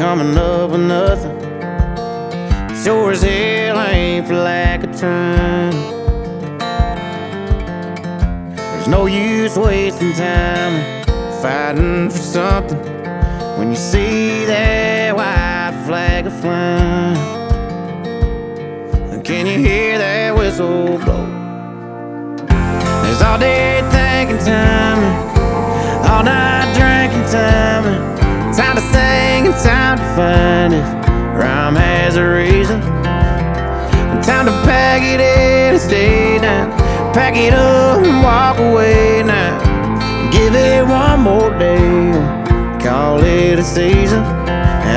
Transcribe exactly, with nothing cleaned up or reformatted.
coming up with nothing. Sure as hell ain't for lack of trying. There's no use wasting time fighting for something when you see that white flag a flying. Can you hear that whistle blow? There's all day thinking time, all night drinking time, time to sing and time to find it. Rhyme has a reason. Time to pack it in and stay down. Pack it up and walk away now. Give it one more day, call it a season.